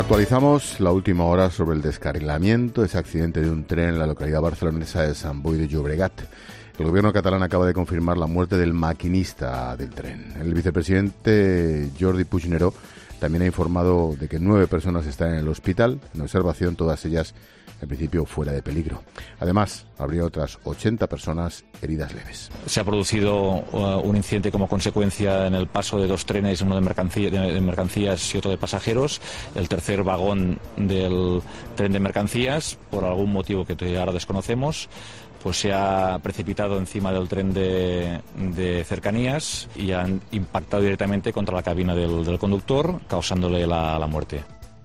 Actualizamos la última hora sobre el descarrilamiento, ese accidente de un tren en la localidad barcelonesa de Sant Boi de Llobregat. El gobierno catalán acaba de confirmar la muerte del maquinista del tren. El vicepresidente Jordi Puigneró también ha informado de que 9 personas están en el hospital, en observación, todas ellas en principio fuera de peligro. Además, habría otras 80 personas heridas leves. Se ha producido un incidente como consecuencia en el paso de 2 trenes, uno de mercancías y otro de pasajeros. El tercer vagón del tren de mercancías, por algún motivo que ahora desconocemos, pues se ha precipitado encima del tren de cercanías y han impactado directamente contra la cabina del conductor, causándole la muerte.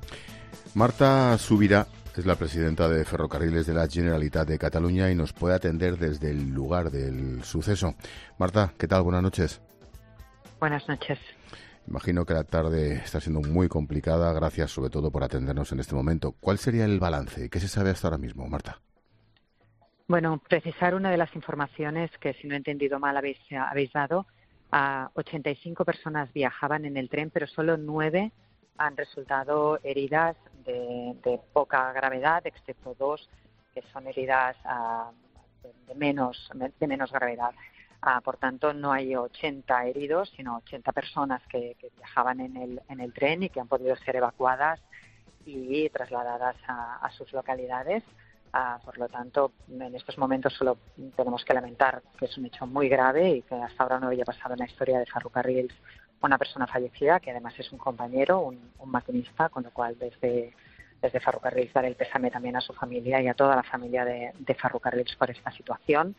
Marta Subirà es la presidenta de Ferrocarriles de la Generalitat de Cataluña y nos puede atender desde el lugar del suceso. Marta, ¿qué tal? Buenas noches. Buenas noches. Imagino que la tarde está siendo muy complicada. Gracias sobre todo por atendernos en este momento. ¿Cuál sería el balance? ¿Qué se sabe hasta ahora mismo, Marta? Bueno, precisar una de las informaciones que, si no he entendido mal, habéis dado. 85 personas viajaban en el tren, pero solo 9 han resultado heridas de poca gravedad, excepto 2 que son heridas de menos gravedad. Por tanto, no hay 80 heridos, sino 80 personas que viajaban en el tren y que han podido ser evacuadas y trasladadas a sus localidades. Por lo tanto, en estos momentos solo tenemos que lamentar que es un hecho muy grave y que hasta ahora no había pasado en la historia de Ferrocarrils una persona fallecida, que además es un compañero, un maquinista, con lo cual desde Ferrocarrils dar el pésame también a su familia y a toda la familia de Ferrocarrils por esta situación.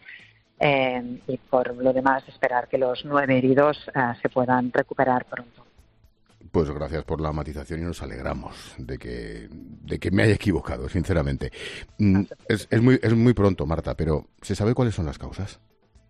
Y por lo demás, esperar que los 9 heridos se puedan recuperar pronto. Pues gracias por la matización y nos alegramos de que me haya equivocado, sinceramente. Es muy pronto, Marta, pero ¿se sabe cuáles son las causas?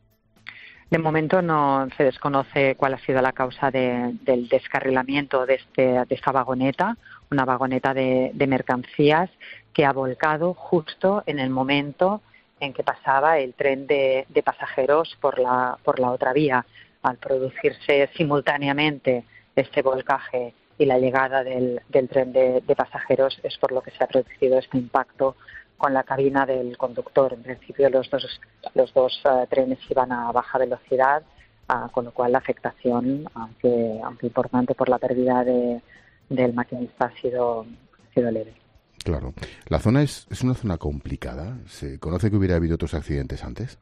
De momento no se desconoce cuál ha sido la causa del descarrilamiento de esta vagoneta, una vagoneta de mercancías que ha volcado justo en el momento en que pasaba el tren de pasajeros por la otra vía. Al producirse simultáneamente este volcaje y la llegada del tren de pasajeros es por lo que se ha producido este impacto con la cabina del conductor. En principio los dos trenes iban a baja velocidad, con lo cual la afectación, aunque importante por la pérdida del maquinista, ha sido leve. Claro. ¿La zona es una zona complicada? ¿Se conoce que hubiera habido otros accidentes antes?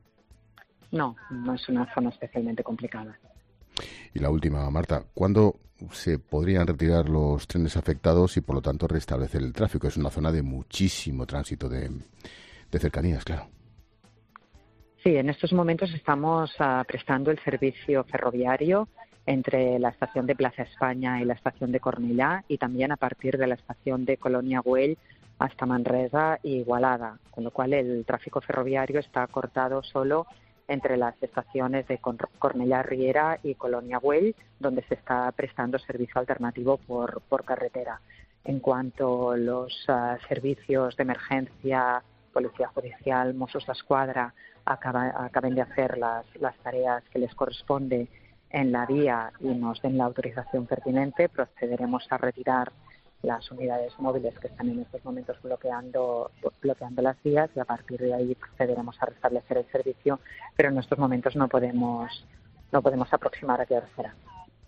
No es una zona especialmente complicada. Y la última, Marta, ¿cuándo se podrían retirar los trenes afectados y, por lo tanto, restablecer el tráfico? Es una zona de muchísimo tránsito de cercanías, claro. Sí, en estos momentos estamos prestando el servicio ferroviario entre la estación de Plaza España y la estación de Cornellà, y también a partir de la estación de Colonia Güell hasta Manresa y Igualada, con lo cual el tráfico ferroviario está cortado solo entre las estaciones de Cornellà Riera y Colonia Güell, donde se está prestando servicio alternativo por carretera. En cuanto a los servicios de emergencia, Policía Judicial, Mossos d'Esquadra, acaben de hacer las tareas que les corresponde en la vía y nos den la autorización pertinente, procederemos a retirar las unidades móviles que están en estos momentos bloqueando las vías, y a partir de ahí procederemos a restablecer el servicio, pero en estos momentos no podemos aproximar a qué hora será.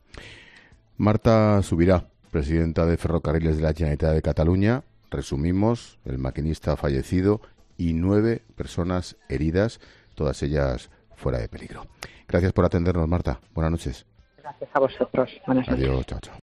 Marta Subirà, presidenta de Ferrocarriles de la Generalitat de Cataluña. Resumimos: el maquinista fallecido y 9 personas heridas, todas ellas fuera de peligro. Gracias por atendernos, Marta. Buenas noches. Gracias a vosotros. Buenas noches. Adiós, chao, chao.